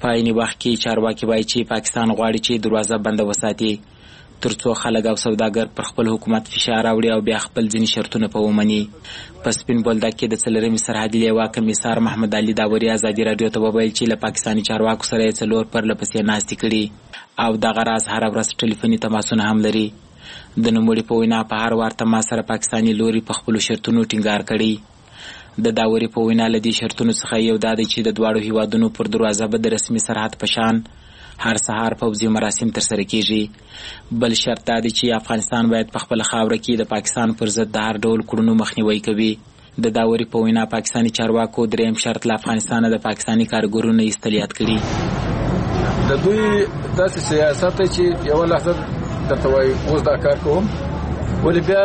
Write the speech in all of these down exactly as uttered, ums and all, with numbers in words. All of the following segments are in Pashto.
په عین وخت کې چارواکي وایي چې پاکستان غواړي چې دروازه بنده وساتي ترڅو خلک او سوداګر پر خپل حکومت فشار راوړي او بیا خپل ځینې شرطونه په ومني. په سپین بولدک کې د څلورمې سرحدي لیوا کمیسار محمد علي داوري ازادي راډیو ته وویل چې له پاکستاني چارواکو سره یې څلور پرله پسې ناستې کړي او دغه راز هره ورځ ټلیفوني تماسونه هم لري. د نوموړي په وینا په هر وار تماس سره پاکستاني لوري په خپلو شرطونو ټینګار کړي. د داوري په وینا له دې شرطونو څخه یو دا دی چې د دواړو هیوادونو پر دروازه به د رسمي سرحد په شان هر سهار پوځي مراسم ترسره کیږي. بل شرط دا دی چې افغانستان باید په خپله خاوره کې د پاکستان پر ضد د هر ډول کړنو مخنیوی کوي. د داوري په وینا پاکستاني چارواکو دریم شرط له افغانستانه د پاکستاني کارګرونو ایستل یاد کړي. د دوی داسې سیاست دی چې یوه لحظه درته وایي اوس دا کار کوم ولې بیا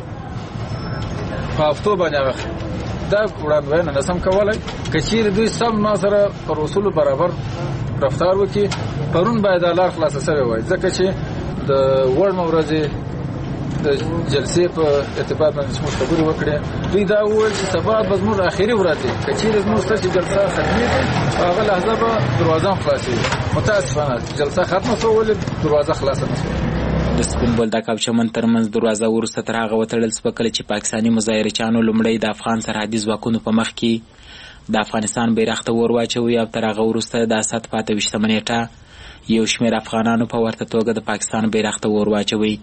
په هفتو باندې دا وړاندوینه نسم کولی. که چیرې دوی سم ما سره پر اصولو برابر رفتار وکړي پرون باید دا لار خلاصه سوې وای ځکه چې د وړمه ورځې د جلسې په ارتباط باندې موږ خبرې وکړې دوی دا وویل چې سبا به زموږ آخري ورځ وي که چیرې زموږ څه چې جلسه ختمېږي هغه لحظه به دروازه هم خلاصېږي. متاسفانه جلسه ختمه شوه ولې دروازه خلاصه نه شوه. د سپین بولدک او چمن ترمنځ دروازه وروسته تر هغه وتړل شوه کله چې پاکستاني مظاهرچیانو لومړی د افغان سرحدي ځواکونو په مخ کې د افغانستان بیرغ ته ور واچوي او تر هغه وروسته د اسد په اته ویشتمه نیټه یو شمېر افغانانو په ورته توګه د پاکستان بیرغ ته ور واچوي.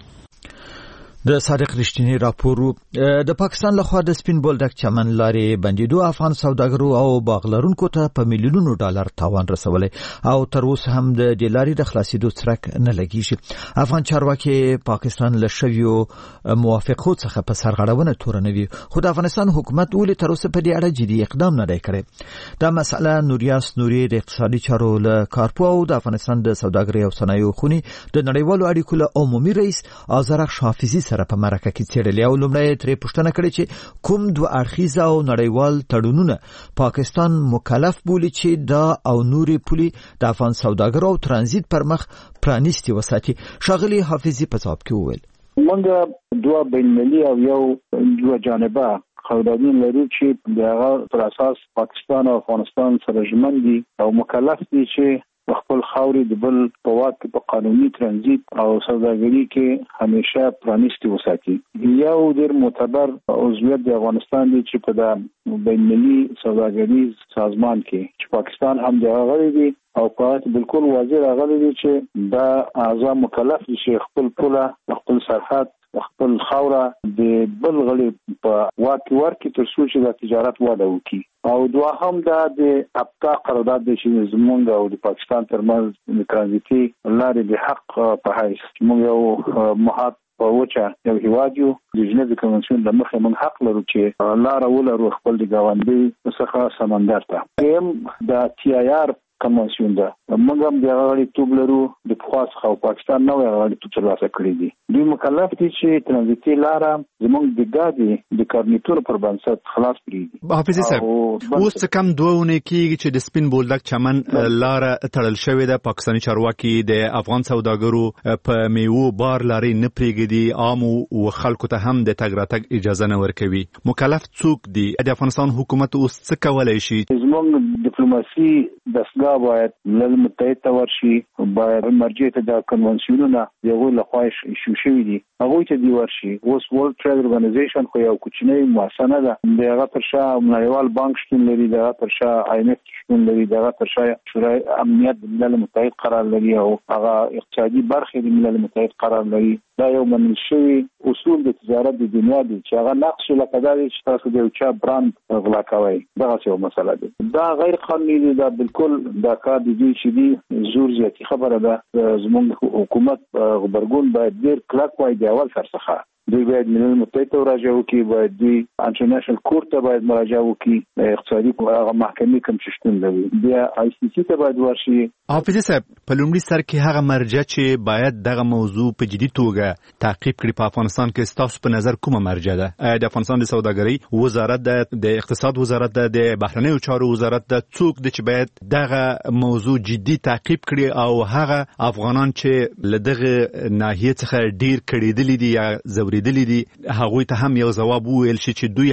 د صادق رښتینی راپور د پاکستان لخوا د سپین بولدک چمن لارې بندیدو افغان سوداګرو او باغلرونکو ته په میلیونونو ډالر تاوان رسولی او تر اوسه هم د دې لارې د خلاصېدو څرک نه لګېږي. افغان چارواکي پاکستان له شویو موافقو څخه په سرغړونه تورنوي خو د افغانستان حکومت ولې تر اوسه په دې اړه جدي اقدام نه دی کړی. دا مسله نوریاس نوري د اقتصادي چارو له کارپو او د افغانستان د سوداګرۍ او صنایعو خونې د نړیوالو اړیکو له عمومي رئیس آذرخ حافظي سره په مرکه کې څېړلې او لومړی ترې پوښتنه کړې چې کوم دوه اړخیزه او نړیوال تړونونه پاکستان مکلف بولي چې دا او نورې پولې د افغان سوداګرو او ترانزیت پر مخ پرانیستي وساتي. ښاغلي حافظي په ځواب کې وویل موږ دوه بین‌المللي او یو دوه جانبه قراردادونه لرو چې د هغه پر اساس پاکستان او افغانستان سره ژمن دي او مکلف دي چې خپل خاورې د بل په واک کې په قانوني ترانزیت او سوداګري کې همیشه پرانیستي وساتي. یو ډېر معتبر عضویت د افغانستان دی چې په د بین‌المللي سوداګریز سازمان کې چې پاکستان هم د هغه دی او په بالکل واضح راغلی دی چې دا اعضا مکلف دي چې خپل پوله خپل سرحد خپل خاوره د بل غړي په واک ورکړي تر څو چې د تجارت وده وکړي. او دوهم دا د ابقا قرارداد دی چې زموږ او د پاکستان ترمنځ د ترانزیتي لارې د حق په حیث موږ یو محاط په وچه یو هیواد یو د ژنیو کنونسیون له مخې موږ حق لرو چې لاره ولرو خپل د ګاونډي څخه سمندر ته. دویم د ټي آی آر کنونسیون ده موږ هم د هغه توب لرو د پخوا څخه او پاکستان نو هغه توب ترلاسه کړی دي. دوی مکلف دي چې ترانزیتي لاره زموږ د ګاډي د کارنیټور پر بنسټ خلاص کړي. حافظي صاحب اوس کم دوهونه کېږي چې د سپین بولدک چمن لاره تړل شوې ده. پاکستاني چارواکي د افغان سوداګرو په میوو بار لارې نه پرېږدي عامو او خلکو ته هم د تګ راتګ اجازه نه ورکوي. مکلف څوک دي؟ د افغانستان حکومت اوس څه کولی شي؟ زموږ ډیپلوماسي دستګاه باید ملل متحد ته ورشي باید مرجع ته د کنونسیونونه یو له خوا شو شوي دي هغوی ته دی ورشي. اوس ورلد ټریډ ارګنایزیشن خو یو کوچنی مؤسسه نه ده د هغه تر شا نړیوال بانک شتون لري د هغه تر شا آی ایم اف شتون لري د هغه تر شا شورای امنیت د ملل متحد قرار لري او هغه اقتصادي برخې د ملل متحد قرار لري. دا یو منل شوی اصول د تجارت د دنیا دي چې هغه نقش لکه دا چې تاسو د یو چا برانډ غلا کوئ دا څه مسله ده. دا غیر قانوني دي دا بالکل دا کار دی چې دی زور زیاتی خبره ده. زموږ حکومت غبرګون باید ډیر کلک وای دی اول څخه دوی باید ملل متحد ته مراجعه وکړي باید دوی انټرنیشنل کورټ ته باید مراجعه وکړي اقتصادي محکمې کوم چې شتون لري بیا آی سی سی ته باید ورشي. حافظي صاحب په لومړي سر کې هغه مرجع چې باید دغه موضوع په جدي توګه تعقیب کړي په افغانستان کې ستاسو په نظر کومه مرجع ده؟ د افغانستان د سوداګرۍ وزارت ده د اقتصاد وزارت ده د بهرنیو چارو وزارت ده څوک د چې باید دغه موضوع جدي تعقیب کړي او هغه افغانان چې له دغه ناحیې څخه ډیر کړیدلي دي یا زوري دلی دي هغوی ته هم یو ځواب وویل شي چې دوی هم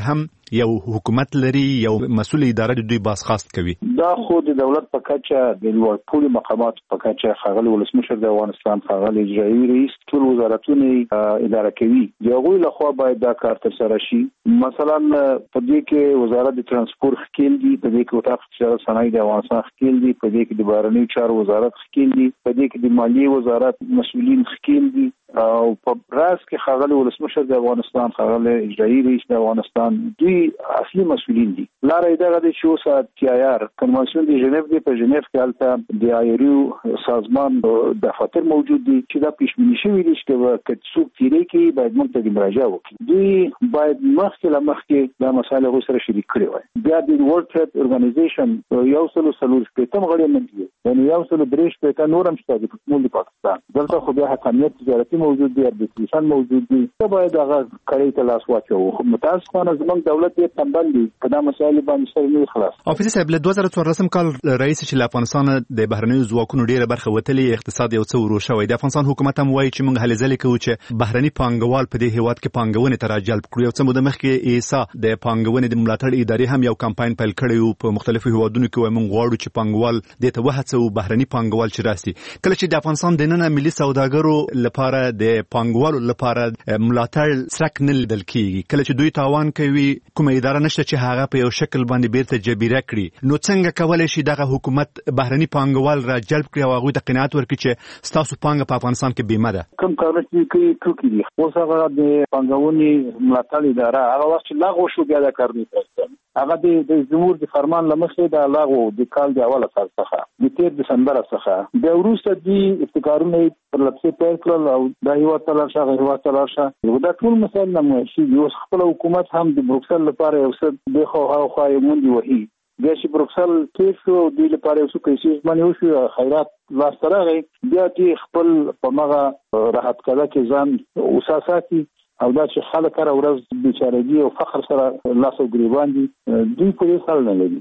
یو حکومت لري یو مسؤل اداره د دوی بازخواست کوي. دا خو د دولت په کچه د لوړپوړي مقامات په کچه ښاغلي ولسمشر د افغانستان ښاغلي اجرایي رئیس ټول وزارتونه اداره کوي. د هغوی لخوا باید دا کار ترسره شي. مثلا په دې کې وزارت د ترانسپورت ښکیل دي، په دې کې وزارت تجارت صنایع د افغانستان ښکیل دي، په دې کې د بهرنیو چارو وزارت ښکیل دي، په دې کې د مالیې وزارت مسؤلین ښکیل دي او په راس کې ښاغلي ولسمشر د افغانستان ښاغلي اجرایي رئیس د افغانستان دوی اصلي مسؤلین دي. لاره یې دغه د چې اوس تی آی آر کنوانسیون د ژنیف دی، په ژنیف کې هلته د آیریو سازمان دفاتر موجود دي چې دا پیشبیني شوي دي چې که څوک تیری کوي باید موږ ته د مراجعه وکړي. دوی باید مخکې له مخکې دا مسایل هغوی سره شریک کړي وای. بیا د ورلډ ټریډ ارګنایزیشن یو سلو څلور شپېتم غړی نه دي، یعنې یو سلو درې شپېته نور هم شته د ټول پاکستان. دلته خو بیا حکمیت تجارتي موجود دی، اربیټریشن موجود دي. ته باید هغه کړۍ ته لاس واچوو. متاسفانه زموږ دولت یې تنبل دی په دا مسایل باندې سره نه خلاص. افیس صاحب له دوه زره څوارلسم کال رئیس چې له افغانستان د بهرنیو ځواکونو ډیره برخه وتلې، اقتصاد یو څه ورو شوی. د افغانستان حکومت هم وایي چې موږ هلې ځلې کوو چې بهرني پانګوال په دې هیواد کې پانګونې ته راجلب کړو. یو څه موده مخکې ایسا د پانګونې د ملاتړ ادارې هم یو کمپاین پیل کړی و په مختلفو هیوادونو کې. وایي موږ غواړو چې پانګوال دې ته وهڅوو، بهرني پانګوال چې راسي. کله چې د افغانستان دننه ملي سوداګرو لپاره د پانګوالو لپاره ملاتړ سرک نه لیدل کیږي، کله چې دوی تاوان کوي کومه اداره نشته چې هغه په یو شکل باندې بیرته جبیره کړي، نو څنګه کولای شي دغه حکومت بهرني پانګوال را جلب کړي او هغوی ته قناعت ورکړي چې ستاسو پانګه په افغانستان کې بیمه ده؟ کوم کارونه چې کوي ټوکې دي. اوس هغه د پانګونې ملاتړ اداره هغه وخت چې لغوه شو بیا دا کار نه کوي. هغه د جمهور د فرمان لمخې د لغوه د کال د اوله سال څخه د تیر دسمبر څخه د وروسته د ابتکارونه پر لپسې پیل کړل او د هیواد ته لاړ شه هیواد ته لاړ شه. دا ټول مسایل نه شي. اوس خپل حکومت هم د بروکسل لپاره یو څه د خو هاو خو یې مونږ وهي. بیا چې بروکسل کې شو د لپاره یو څه پیسې ځمنه وشو، خیرات لاس ته راغی، بیا دې خپل په مغه راحت کده کې ځان وساساتي او دا چې خلک هر ورځ بیچارهګي او فخر سره لاس او ګریبان دي، دوی په دې حال نه لري.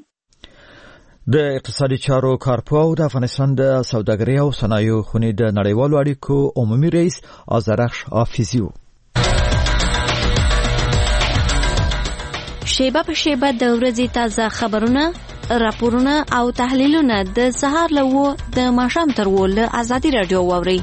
د اقتصادي چارو کارپوه د افغانستان د سوداګرۍ او صنایعو خونې د نړیوالو اړیکو عمومي رئیس آذرخش حافظي و. شیبه په شیبه د ورځې تازه خبرونه، راپورونه او تحلیلونه د سهار له و د ماښام تر و له ازادي راډیو واورئ.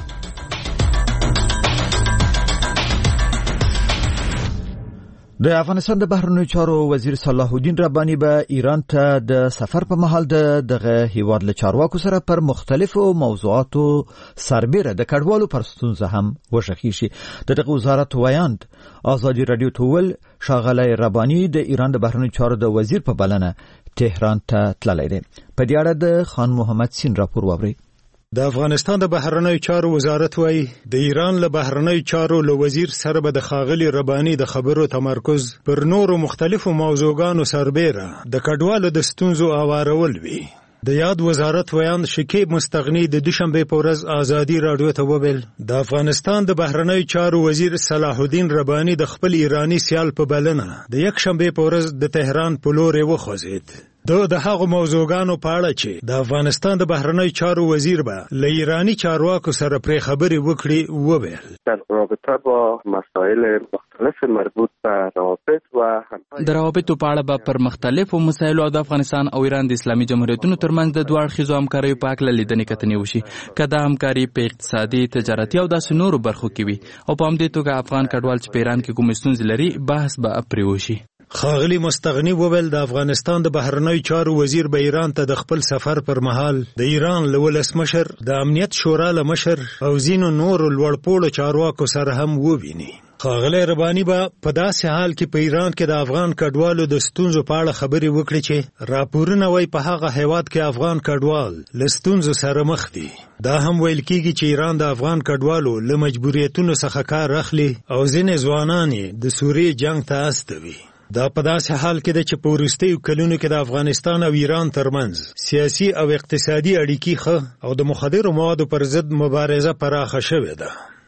د افغانستان د بهرنیو چارو وزیر صلاح الدین رباني به ایران ته د سفر په مهال د دغه هیواد له چارواکو سره پر مختلفو موضوعاتو سربېره د کډوالو پر ستونزه هم وشخي شي. د دغه وزارت ویاند ازادي رادیو ټول ښاغلی رباني د ایران د بهرنیو چارو د وزیر په بلنه تهران ته تللی دی. په دې اړه د خان محمد سین راپور واورئ. د افغانستان د بهرنیو چارو وزارت وايي د ایران له بهرنیو چارو له وزیر سره به د ښاغلي رباني د خبرو تمرکز پر نورو مختلفو موضوعګانو سربېره د کډوالو د ستونزو اوارول وي. د یاد وزارت ویاند شکیب مستغنی د دوشنبه په ورځ ازادي رادیو ته وویل د افغانستان د بهرنیو چارو وزیر صلاح الدین رباني د خپل ایرانی سیال په بلنه د یک شنبه په ورځ د تهران په لور وخوځید. دو د هغو موضوعګانو په اړه چې د افغانستان د بهرنیو چارو وزیر به له ایرانی چارواکو سره پرې خبرې وکړي وویل در رابطه با مسائل مختلف مربوط به روابط و د روابطو په اړه به پر مختلفو مسایلو او د افغانستان او ایران د اسلامي جمهوریتونو ترمنځ د دوه اړخیزو همکاریو په هکله لیدنې کتنې وشي، که دا همکاري په اقتصادي، تجارتي او داسې نورو برخو کې وي او په همدې توګه افغان کډوال چې په ایران کې کومې ستونزې لري بحث به پرې وشي. ښاغلي مستغنی وویل د افغانستان د بهرنیو چارو وزیر به ایران ته د خپل سفر پر مهال د ایران له ولسمشر، د امنیت شورا له مشر او ځینو نورو لوړپوړو چارواکو سره هم وویني. ښاغلی رباني به په داسې حال کې په ایران کې د افغان کډوالو د ستونزو په اړه خبرې وکړي چې راپورونه وایي په هغه هیواد کې افغان کډوال له ستونزو سره مخ دي. دا هم ویل کېږي چې ایران د افغان کډوالو له مجبوریتونو څخه کار اخلي او ځینې ځوانان یې د سوریې جنګ ته استوي. دا په داسې حال کې ده چې په وروستیو کلونو کې د افغانستان او ایران ترمنځ سیاسي او اقتصادي اړیکې ښه او د مخدرو موادو پر ضد مبارزه پراخه شوې ده.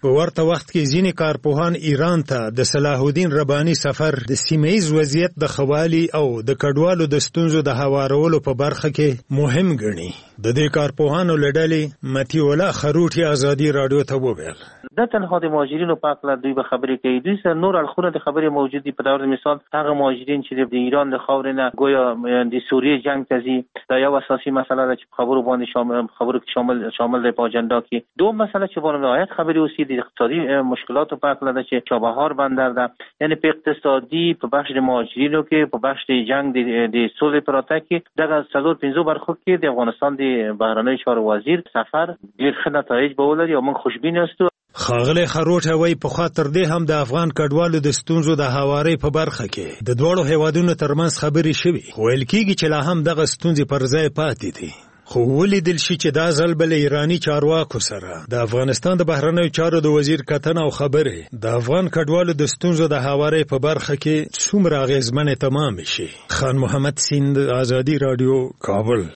په ورته وخت کې ځینې کارپوهان ایران ته د صلاح الدین رباني سفر د سیمه‌ییز وضعیت د خوالي او د کډوالو د ستونزو د هوارولو په برخه کې مهم ګڼي. د دې کارپوهانو له ډلې متي الله خروټي ازادي رادیو ته وویل دا تنها د مهاجرینو په اړه دوی به خبرې کوي. دوی سره نور اړخونه د خبرې موجود دي. په ډول مثال هغه مهاجرین چې د ایران د خاورې نه گویا د سوریه جنگ ته ځي، دا یو اساسي مسله ده چې خبرو باندې شامل خبرو کې شامل شامل دی په اجنډا کې. دوم مسله چې باندې نهایت خبرې اوسې د اقتصادي مشکلاتو په اړه ده چې چابهار بندر ده، یعنی په اقتصادي په بخش د مهاجرینو کې په بخش د جنگ د د سولې پراته کې دغه څلور پنځه برخو کې د افغانستان د بهرنی چارو وزیر سفر ډیر ښه نتایج به ولري او موږ خوشبین یاستو. ښاغلی خروټه وایي پخوا تر دې هم د افغان کډوالو د ستونزو د هوارۍ په برخه کې د دواړو هیوادونو ترمنځ خبرې شوي، خو ویل کېږي چې لا هم دغه ستونزې پر ځای پاتې دي. خو ولیدل شي چې دا ځل به له ایراني چارواکو سره د افغانستان د بهرنیو چارو د وزیر کتنه او خبرې د افغان کډوالو د ستونزو د هوارۍ په برخه کې څومره اغېزمنې تمامې شي. خان محمد سیند، ازادي رادیو، کابل.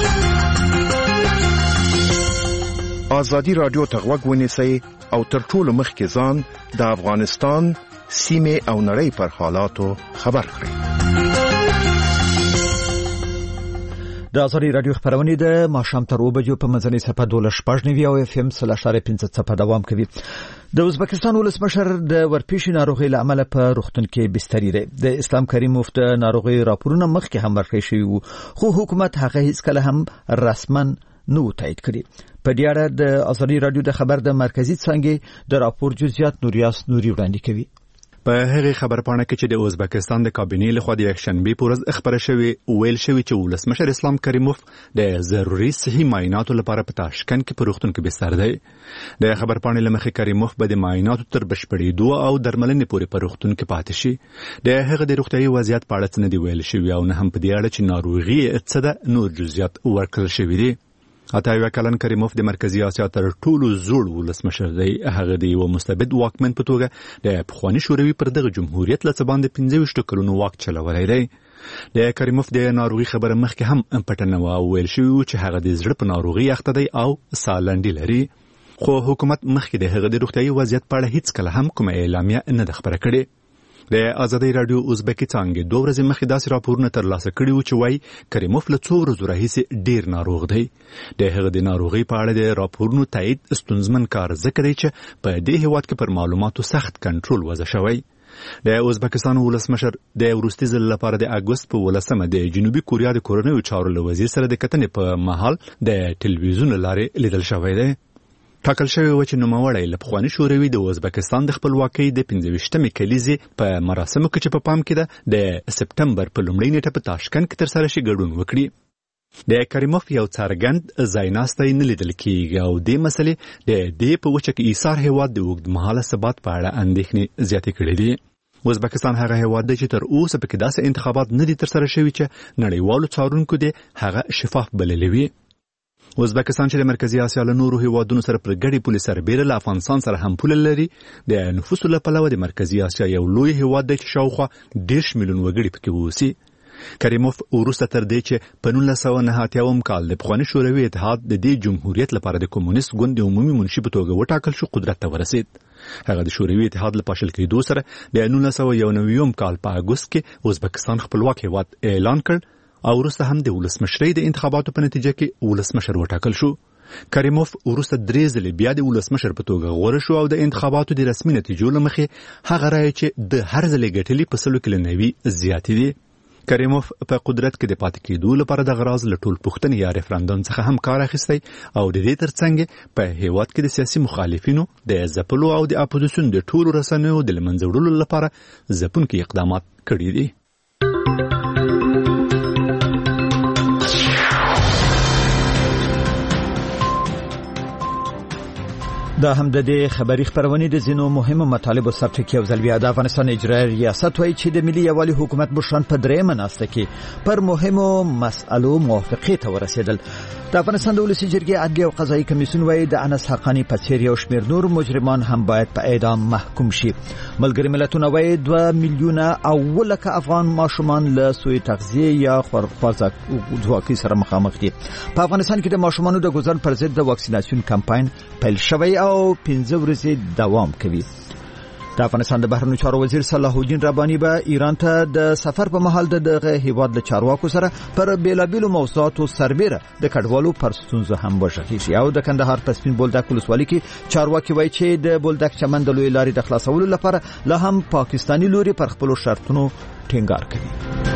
ازادي رادیو ته غوږ ونیسئ او تر ټولو مخکې ځان د افغانستان سیمې او نړۍ پر حالاتو خبر کړئ. د ازادي رادیو خبرونه د ماښام تر اوه بجو په منځنۍ صفحه دولس شپږ نوي او اف ام سل اشاره پنځه صفحه دوام کوي. د ازبکستان ولسمشر د ورپېښې ناروغۍ له امله په روغتون کې بستري دی. د اسلام کریم مفت ناروغۍ راپورونه مخکې هم ورکړی شوي وو، خو حکومت هغه هیڅ کله هم رسما نو تایید کړي. په دې اړه د ازادي رادیو د خبر د مرکزی څنګه د راپور جزئیات نوریاس نوري وړاندې کوي. په هغه خبرپاڼه کې چې د ازبکستان د کابینې لخوا د یکشنبه په ورځ خبره شوې ویل شوې چې ولسمشر اسلام کریموف د ضروري صحي معایناتو لپاره په تاشکند کې په روغتون کې بستر دی. د خبرپاڼې لمخې کریموف به د معایناتو تر بشپړېدو او درملنې پورې په روغتون کې پاتې شي. د هغه د روغتیايي وضعیت په اړه څه نه دی ویل شوی او نه هم په دې اړه چې ناروغي څه ده نور جزئیات ورکړل شوی دی. اتاویا کلن کریموف د مرکزی اسیا تر ټولو زوړ ولسمشر دی. هغه د یو مستبد واکمن په توګه د پخوانی شوروي پر دغه جمهوریت له څباندې پنځه ویشت کلونو واک چلولی دی. د کریموف د ناروغي خبره مخکې هم پټنه و ویل شوی چې هغه د زړه په ناروغي اخته دی او سالنډي لري، خو حکومت مخکې د هغه د روغتیايي وضعیت په اړه هیڅ کله هم کومه اعلامیه نه ده خبره کړې. د ازادي رادیو ازبکی څنګه دوه ورځې مخکې داسې راپورونه ترلاسه کړي وو چې وایي کریموف له څو ورځو راهیسې ډیر ناروغ دی. د هغه د ناروغۍ په اړه د راپورونو تایید ستونزمن کار ځکه دی چې په دې هیواد کې پر معلوماتو سخت کنټرول وضع شوی. د ازبکستان ولسمشر د وروستي ځل لپاره د اګوست په ولسمه د جنوبي کوریا د کورنیو چارو له وزیر سره د کتنې په محل د ټلویزیون لارې لیدل شوی دی. ټاکل شوی و چې نوموړی له پخواني شوروي د ازبکستان د خپلواکۍ د پنځه ویشتمې کلیزې په مراسمو کې چې په پام کې ده د سپتمبر په لومړۍ نیټه په تاشکند کې ترسره شي ګډون وکړي. د کریموف یو څرګند ځایناستی نه لیدل کېږي او دې مسلې د دې په وچه کې ایثار هیواد د اوږدمهاله ثبات په اړه اندېښنې زیاتې کړې دي. ازبکستان هغه هیواد دی چې تر اوسه پکې داسې انتخابات نه دي ترسره شوي چې نړیوالو څارونکو دې هغه شفاف بللی وي. ازبکستان چې د مرکزی اسیا له نورو هیوادونو سره پر ګډي پولې سربېره له افغانستان سره هم پوله لري، د نفوسو له پلوه د مرکزی اسیا یو لوی هیواد دی چې شاوخوا دېرش میلیون وګړي پکې اوسي. کریموف وروسته تر دې چې په نولس سوه نهه اتیاوم کال د پخواني شوروي اتحاد د دې جمهوریت لپاره د کمونیست ګوند د عمومي منشي په توګه وټاکل شو قدرت ته ورسید. هغه د شوروي اتحاد له پاشل کېدو سره د نولس سوه یو نوي کال په اګوست کې ازبکستان خپلواک هیواد اعلان کړ او وروسته هم د ولسمشرۍ د انتخاباتو په نتیجه کې ولسمشر وټاکل شو. کریموف وروسته درې ځلې بیا د ولسمشر په توګه غوره شو او د انتخاباتو د رسمي نتیجو له مخې هغه رایې چې د هر ځلې ګټلې په سلو کې له نوي زیاتې دي. کریموف په قدرت کې د پاتې کېدو لپاره د غراض له ټول پوښتنې یا ریفرندوم څخه هم کار اخیستی او د دې ترڅنګ په هیواد کې د سیاسي مخالفینو د ځپلو او د اپوزیسیون د ټولو رسنیو د له منځه وړلو لپاره ځپونکي اقدامات کړي دي. دا هم د دې خبري خبرونه د زینو مهمه مطالب سرټکی او ځلبیا د افغانستان اجرایي ریاست وایي چې د ملي یوالي حکومت بشران په درې مناسته کې پر مهمو مسالو موافقه ته ورسېدل. د افغانستان د ولسي جرګې عدلي او قضایي کمیسیون وایي د انس حقانی په څېر یو شمېر نور مجرمان هم باید په اعدام محکوم شي. ملګري ملتونه وایي دوه میلیونه او لکه افغان ماشومان له سوء تغذیه یا خورځواکۍ سره مخامخ دي. په افغانستان کې د ماشومانو د ګذر پر ضد د واکسیناسیون کمپاین پیل شوی او پنځه ورځې دوام کوي. د افغانستان د بهرنیو چارو وزیر صلاح الدین رباني به ایران ته د سفر په مهال دغه هیواد له چارواکو سره پر بیلابیلو موضوعاتو سربېره د کډوالو پر ستونزو هم وغږیږي. او د کندهار په سپین بولدک ولسوالۍ کې چارواکي وایي چې د بولدک چمن د لوی لارې د خلاصولو لپاره لا هم پاکستاني لوري پر خپلو شرطونو ټینګار کوي.